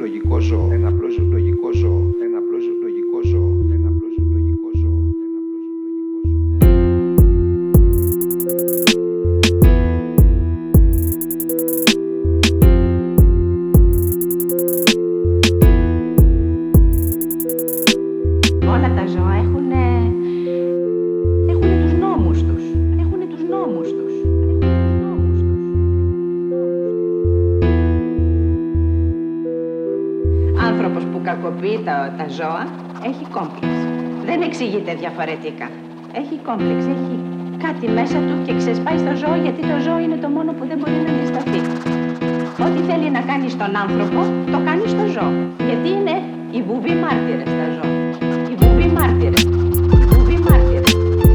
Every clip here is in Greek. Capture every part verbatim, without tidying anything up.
λογικό ζώο. Ένα απλό λογικό ζώο. Ένα απλό λογικό ζώο. Ένα απλό λογικό ζώο. Ένα απλό λογικό ζώο. Όλα τα ζώα έχουν, έχουν τους νόμους τους. Έχουν τους νόμους τους. Άνθρωπος που κακοποιεί τα, τα ζώα έχει κόμπλεξ. Δεν εξηγείται διαφορετικά. Έχει κόμπλεξ, έχει κάτι μέσα του και ξεσπάει στο ζώο, γιατί το ζώο είναι το μόνο που δεν μπορεί να αντισταθεί. Ό,τι θέλει να κάνει στον άνθρωπο, το κάνει στο ζώο. Γιατί είναι οι βουβοί μάρτυρες τα ζώα. Οι βουβοί μάρτυρες. Οι βουβοί μάρτυρες.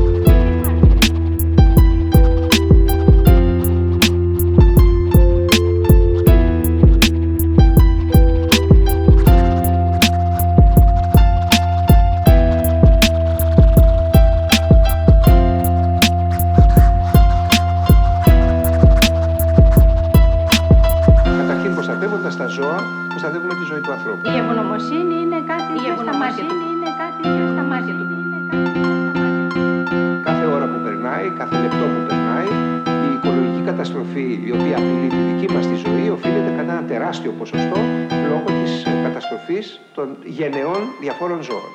Προστατεύοντας τα ζώα, προστατεύουμε τη ζωή του ανθρώπου. Η ευγνωμοσύνη είναι κάτι πιο στα μάτια του. Είναι κάτι πιο στα μάτια του. Κάθε ώρα που περνάει, κάθε λεπτό που περνάει, η οικολογική καταστροφή, η οποία απειλεί τη δική μας τη ζωή, οφείλεται κατά ένα τεράστιο ποσοστό λόγω της καταστροφής των γενεών διαφόρων ζώων.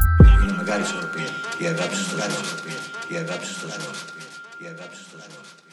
Η αγάπη στο ζώο. Η αγάπη στο ζώο. Η αγάπη στο ζώο.